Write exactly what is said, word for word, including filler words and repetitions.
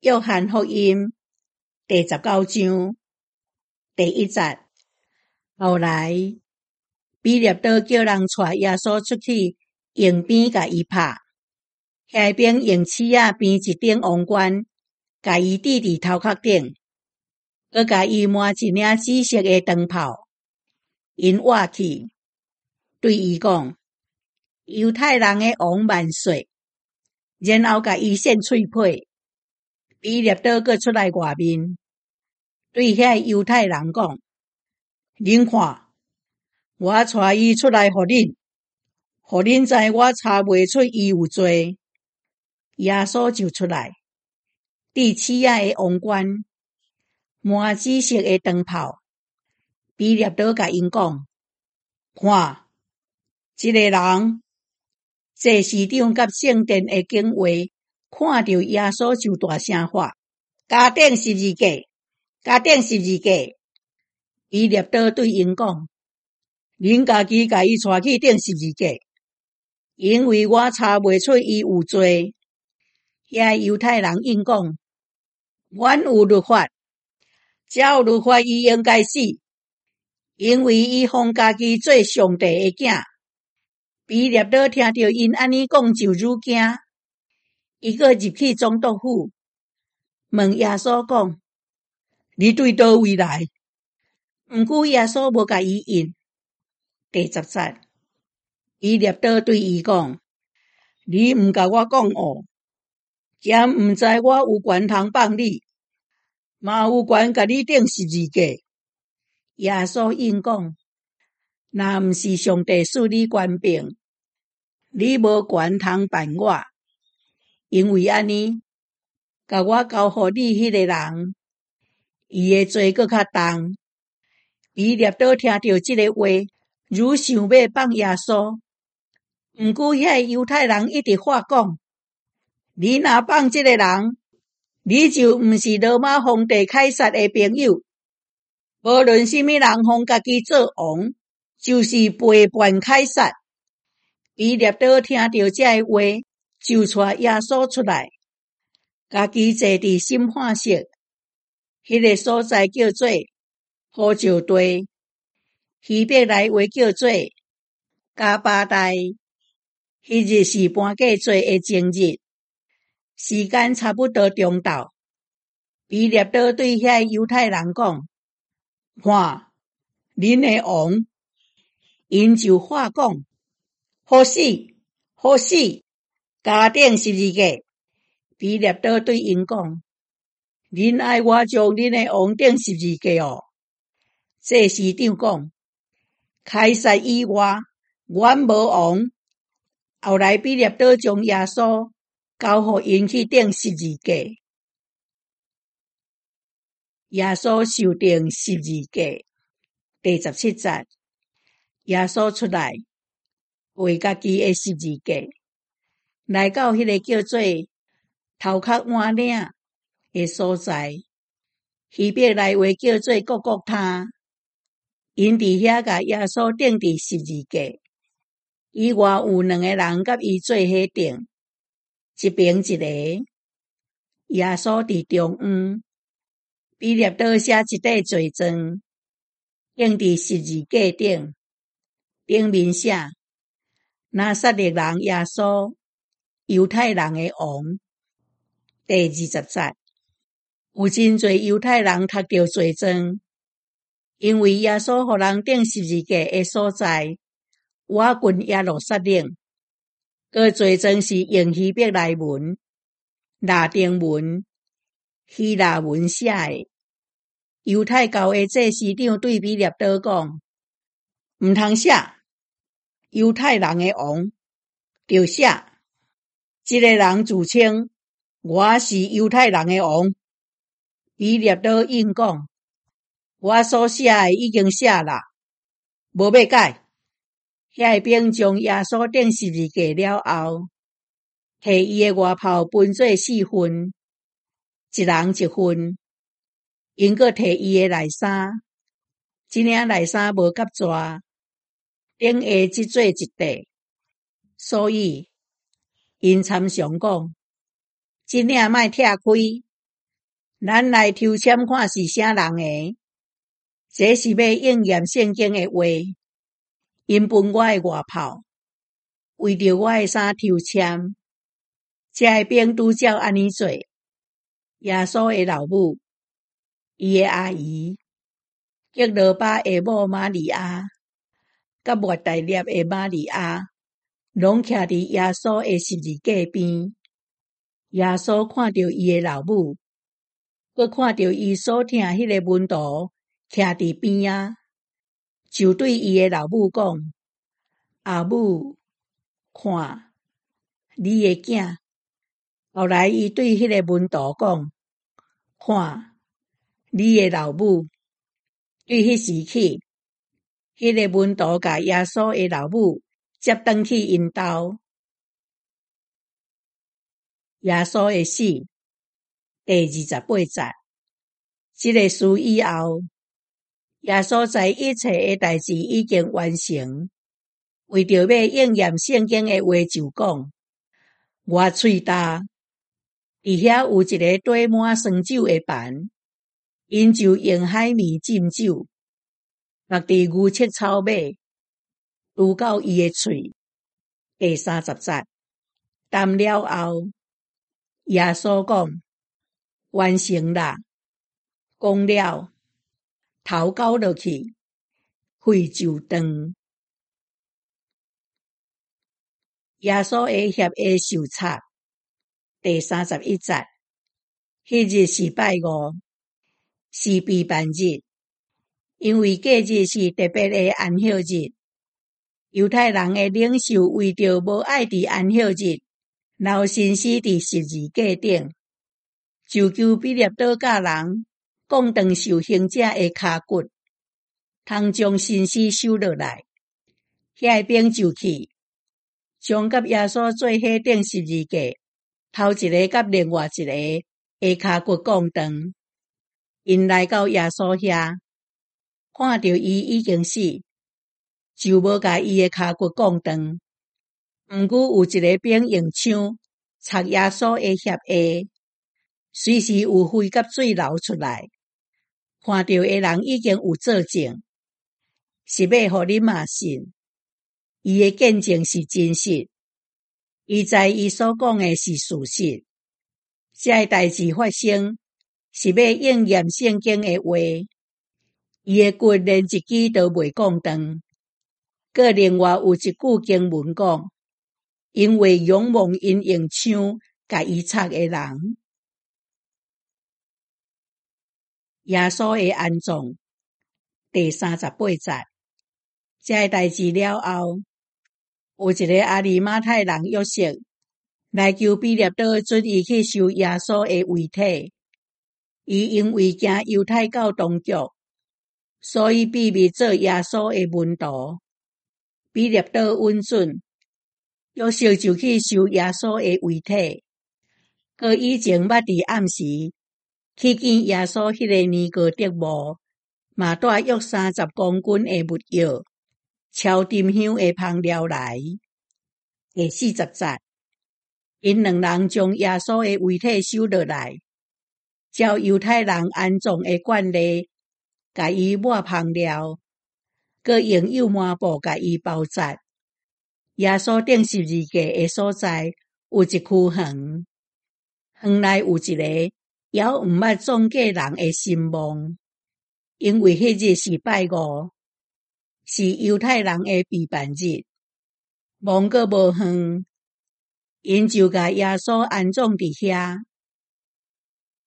约翰福音第十九章第一节。后来彼勒多叫人带耶稣出去营边甲伊拍，遐边用刺仔编一顶王冠，甲伊戴伫头壳顶，佮甲伊抹一领紫色的长袍，因活去，对伊讲：犹太人的王万岁！然后甲伊献喙皮。彼勒多佮出来外面，对遐犹太人讲：恁看，我带伊出来互恁，互恁知我查袂出伊有罪。耶稣就出来，戴刺仔的王冠，抹紫色的长袍。彼勒多甲因讲：看，这个人，祭司长甲圣殿的警卫看到耶稣就大声喊：加顶十字架，加顶十字架。彼勒多对因讲：恁家己甲伊带去顶十字架，因为我查袂出伊有罪。遐犹太人应讲：阮有律法，照律法伊应该死，因为伊封家己做上帝的囝。彼勒多听到因安尼讲就愈惊，伊阁入去总督府，问耶稣讲：你对倒位来？毋过耶稣无甲伊应。第十节，彼勒多对伊讲：你毋甲我讲哦，兼毋知我有权通放你，嘛有权甲你钉十字架。耶稣应讲：若毋是上帝赐你权柄，你无权通办我，因为安尼，甲我交互你迄个人，伊的罪搁较重。彼勒多听到这个话，愈想要放耶稣。毋过遐犹太人一直话讲：你若放这个人，你就毋是罗马皇帝凯撒的朋友。无论什么人封家己做王，就是背叛凯撒。彼勒多听到这个话，就带耶稣出来，家己坐伫审判室，迄个所在叫做呼召地，希伯来话叫做加巴代。迄日是搬过节的正日，时间差不多中昼。彼勒多对遐犹太人讲：看，恁的王。因就话讲：好死，好死，加顶十字架。彼勒多对因讲：恁爱我将恁的王钉十字架哦？祭司长讲：凯撒以外，阮无王。后来彼勒多将耶稣交互因去钉十字架。耶稣受钉十字架。第十七节，耶稣出来，为家己的十字架，来到迄个叫做头壳碗岭的所在，希伯来话叫做各各他。因伫遐甲耶稣钉伫十字架，以外有两个人甲伊做伙钉，一边一个，耶稣伫中央。彼勒多写一块罪状，钉伫十字架顶，顶面写：拿撒勒人耶稣，犹太人的王。第二十节，有真侪犹太人读到罪状，因为耶稣互人钉十字架的所在，我近耶路撒冷，个罪状是用希伯来文、拉丁文、希腊文写的。犹太教的祭司长对彼勒多讲：毋通写犹太人的王，就写这个人自称我是犹太人的王。彼勒多应讲：我所写的已经写啦，无要改。遐边将耶稣钉十字架了后，摕伊的外袍分做四份，一人一份。因阁摕伊的内衫，这领内衫无夹纸，顶下即做一块，所以因参详讲：这领莫拆开， 咱来抽签看是啥人诶，这是要应验圣经诶话。因分我诶外炮，为着我诶衫抽签，这个兵拄照安尼做。耶稣诶老母，伊诶阿姨，革罗巴诶某玛利亚，甲抹大拉诶玛利亚，拢徛伫耶稣诶十字架边。耶稣看到伊诶老母，佮看到伊所听迄个门徒徛伫边仔，就对伊诶老母讲：阿母，看，你诶囝。后来伊对迄个门徒讲：看，你诶老母。对迄时起，迄个门徒甲耶稣诶老母接转去因兜。耶稣诶死，第二十八节。即个事以后，耶稣知一切诶代志已经完成，为着要应验圣经诶话，就讲：我喙大，伫遐有一个缀满酸酒诶盘，因就用海绵浸酒，放伫牛膝草尾，拄到伊诶喙。第三十节。淡了后，耶稣讲：完成啦，讲了，头交落去，血就断。耶稣诶血诶受擦。第三十一节。迄日是拜五，是避难日，因为隔日是特别诶安息日。犹太人诶领袖为着无爱伫安息日留心死伫十字架顶，就求彼勒倒教人讲断受刑者诶骹骨，通将身尸收落来。遐兵就去，将甲耶稣做伙顶十字架，头一个甲另外一个下骹骨讲断。因来到耶稣遐，看到伊已经死，就无甲伊诶骹骨讲断。毋过有一个兵用枪插耶稣诶血下，随时有血甲水流出来。看到诶人已经有作证，是要互你嘛信，伊诶见证是真实，伊知伊所讲诶是事实。这个代志发生，是要应验圣经诶话。伊诶骨连一支都袂讲断。佮另外有一句经文讲：因为仰望因用枪甲伊插诶人。耶稣诶安葬。第三十八节。这个代志了后，有一个阿里马太人约瑟来求彼勒倒准伊去收耶稣诶遗体。伊因为惊犹太教当局，所以秘密做耶稣诶门徒。彼勒倒允准，约瑟就去收耶稣诶遗体。佮以前捌伫暗时去见耶稣迄个尼哥底母，嘛带约三十公斤诶物药，超沉香诶香料来。第四十节。因两人将耶稣诶遗体收落来，照犹太人安葬诶惯例，甲伊抹香料，佮用幼麻布甲伊包扎。耶稣顶十字架诶所在有一区园，园内有一个还毋捌葬过人诶新墓，因为迄日是拜五，是犹太人诶避难日，墓阁无远，因就甲耶稣安葬伫遐。